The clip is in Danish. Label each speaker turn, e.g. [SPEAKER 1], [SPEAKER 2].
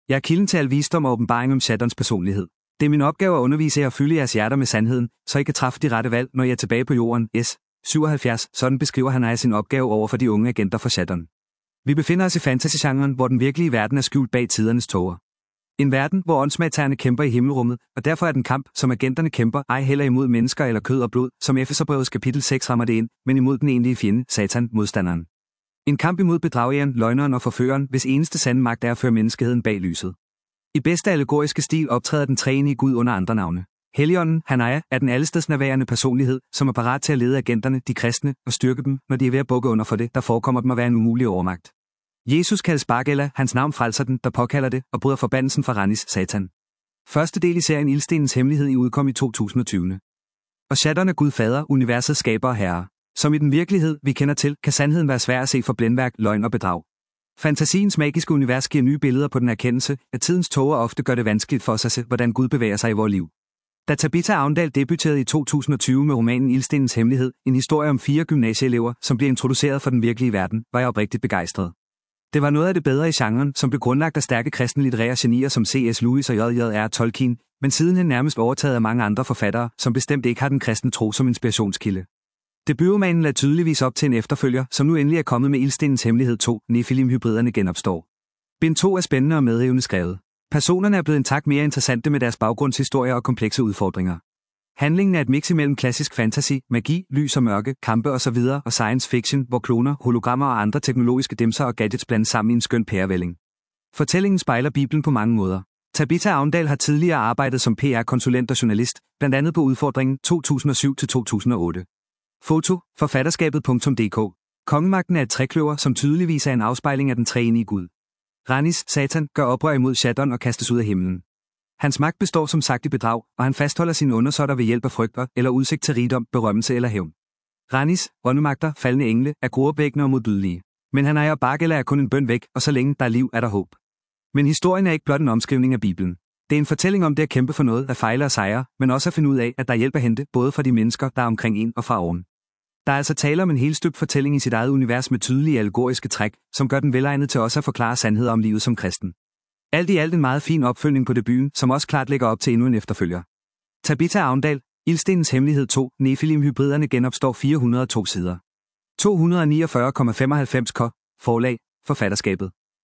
[SPEAKER 1] Jeg er kilden til al visdom og åbenbaring om Shaddons personlighed. Det er min opgave at undervise jer og fylde jeres hjerter med sandheden, så I kan træffe de rette valg, når I er tilbage på jorden. 77. Sådan beskriver Hanaya sin opgave over for de unge agenter for Shaddon. Vi befinder os i fantasy-genren, hvor den virkelige verden er skjult bag tidernes tåger. En verden, hvor åndsmagtagerne kæmper i himmelrummet, og derfor er den kamp, som agenterne kæmper, ej heller imod mennesker eller kød og blod, som Efeserbrevets kapitel 6 rammer det ind, men imod den egentlige fjende, Satan, modstanderen. En kamp imod bedrageren, løgneren og forføreren, hvis eneste sande magt er at føre menneskeheden bag lyset. I bedste allegoriske stil optræder den treenige Gud under andre navne. Helligånden, Hanaya, er den allestedsnærværende personlighed, som er parat til at lede agenterne, de kristne, og styrke dem, når de er ved at bukke under for det, der forekommer dem at være en umulig overmagt. Jesus kaldes Bar-Gela, hans navn frelser den, der påkalder det, og bryder forbandelsen fra Ranis, Satan. Første del i serien Ildstenens hemmelighed i udkom i 2020. Og Shaddon er Gud Fader, universets skaber og herre. Som i den virkelighed, vi kender til, kan sandheden være svær at se for blændværk, løgn og bedrag. Fantasiens magiske univers giver nye billeder på den erkendelse, at tidens tåger ofte gør det vanskeligt for os at se, hvordan Gud bevæger sig i vores liv. Da Tabitha Avndal debuterede i 2020 med romanen Ildstenens hemmelighed, en historie om 4 gymnasieelever, som bliver introduceret for den virkelige verden, var jeg oprigtigt begejstret. Det var noget af det bedre i genren, som blev grundlagt af stærke kristne litterære genier som C.S. Lewis og J.J.R. Tolkien, men sidenhen nærmest overtaget af mange andre forfattere, som bestemt ikke har den kristne tro som inspirationskilde. Debutromanen lader tydeligvis op til en efterfølger, som nu endelig er kommet med Ildstenens hemmelighed 2, Nephilim-hybriderne genopstår. Bind 2 er spændende og medrivende skrevet. Personerne er blevet en tak mere interessante med deres baggrundshistorier og komplekse udfordringer. Handlingen er et mix imellem klassisk fantasy, magi, lys og mørke, kampe osv. og science fiction, hvor kloner, hologrammer og andre teknologiske dimser og gadgets blandes sammen i en skøn pærevælling. Fortællingen spejler Bibelen på mange måder. Tabitha Avndal har tidligere arbejdet som PR-konsulent og journalist, blandt andet på udfordringen 2007-2008. Foto, forfatterskabet.dk. Kongemagten er et trekløver, som tydeligvis er en afspejling af den treenige Gud. Ranis, Satan, gør oprør imod Shaddon og kastes ud af himlen. Hans magt består som sagt i bedrag, og han fastholder sine undersåtter ved hjælp af frygter eller udsigt til rigdom, berømmelse eller hævn. Ranis, åndemagter, faldne engle, er gruopvækkende og modbydelige. Men Hanaya og Bar-Gela er kun en bøn væk, og så længe der er liv, er der håb. Men historien er ikke blot en omskrivning af Bibelen. Det er en fortælling om det at kæmpe for noget, at fejle og sejre, men også at finde ud af, at der er hjælp at hente, både fra de mennesker, der er omkring en og fra oven. Der er altså tale om en helstøbt fortælling i sit eget univers med tydelige allegoriske træk, som gør den velegnet til også at forklare sandheder om livet som kristen. Alt i alt en meget fin opfølgning på debuten, som også klart lægger op til endnu en efterfølger. Tabitha Avndal, Ildstenens hemmelighed 2, Nephilim-hybriderne genopstår 402 sider. 249,95 k. Forlag, Forfatterskabet.